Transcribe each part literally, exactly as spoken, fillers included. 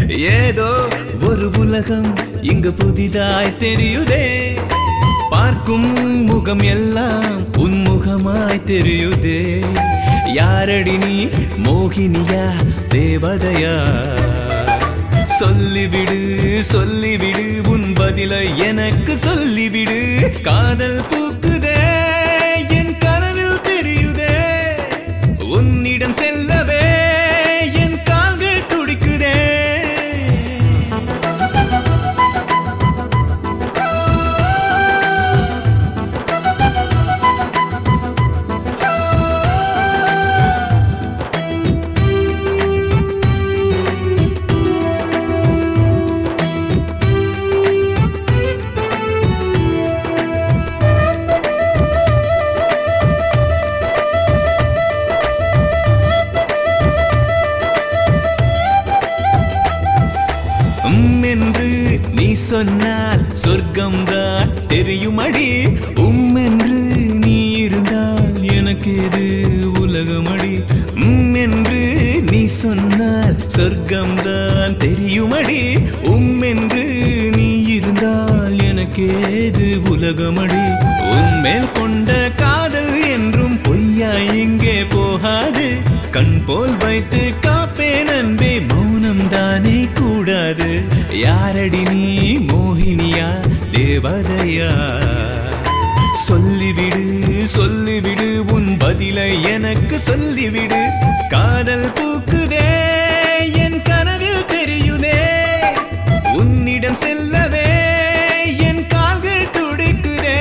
ஏதோ ஒரு உலகம் இங்கு புதிதாய் தெரியுதே. பார்க்கும் முகம் எல்லாம் உன்முகமாய் தெரியுதே. யாரடி நீ, மோகினியா தேவதையா? சொல்லிவிடு சொல்லிவிடு உன் பதிலை எனக்கு சொல்லிவிடு. காதல் பூக்குதே என் கனவில் தெரியுதே. உன்னிடம் செல்லவே என் கால்கள் துடிக்குதே. என்று நீ சொன்னால் சொர்க்கம்தான் தெரியுமடி. உம் என்று நீ இருந்தால் எனக்கு எது உலகமடி. உம் என்று நீ சொன்னால் சொர்க்கம்தான் தெரியுமடி. உம் என்று நீ இருந்தால் எனக்கு ஏது உலகமடி. உன்மேல் கொண்ட காதல் என்றும் பொய்யாய் இங்கே போகாது. கண் போல் வைத்து காப்பேன் அன்பே, மௌனம் தானே கூடாது. யாரடி நீ, மோகினியா தேவதையா? சொல்லிவிடு சொல்லிவிடு உன் பதிலை எனக்கு சொல்லிவிடு. காதல் பூக்குதே என் கனவில் தெரியுதே. உன்னிடம் செல்லவே என் கால்கள் துடிக்குதே.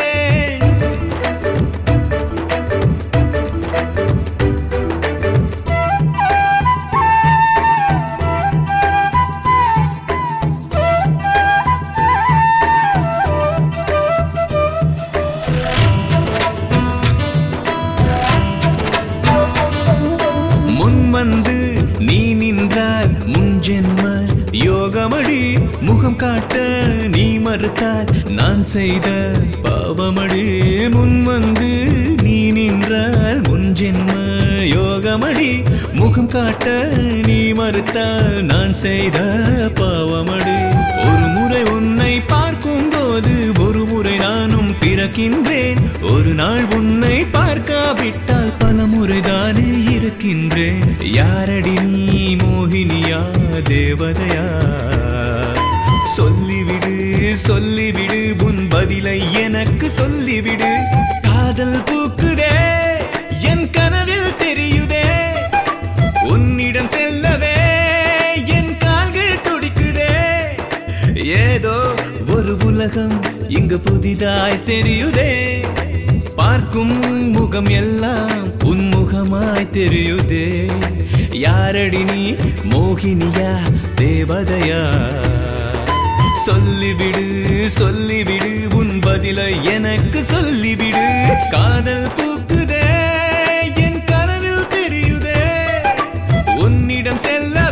வந்து நீ நின்றால் முன்ஜென்ம யோகமடி. முகம் காட்ட நீ மறுத்தால் நான் செய்த பாவமடி. முன் வந்து நீ நின்றால் முன்ஜென்ம யோகமடி. முகம் காட்ட நீ மறுத்தால் நான் செய்த பாவமடி. ஒரு முறை உன்னை பார்க்கும் போது ஒரு முறை நானும் பிறக்கின்றேன். ஒரு நாள் உன்னை பார்க்காவிட்டால் பல முறைதானே இருக்கின்றேன். யாரடி நீ, மோகினியா தேவதையா? சொல்லிவிடு சொல்லிவிடு உன் பதிலை எனக்கு சொல்லிவிடு. காதல் பூக்குதே என் கனவில் தெரியுதே. உன்னிடம் செல்லவே என் கால்கள் துடிக்குதே. ஏதோ ஒரு உலகம் இங்கு புதிதாய் தெரியுதே. பார்க்கும் முகம் எல்லாம் உன்முகமாய் தெரியுதே. யாரடி நீ, மோகினியா தேவதையா? சொல்லிவிடு சொல்லிவிடு உன் பதிலை எனக்கு சொல்லிவிடு. காதல் பூக்குதே என் கனவில் தெரியுதே. உன்னிடம் செல்ல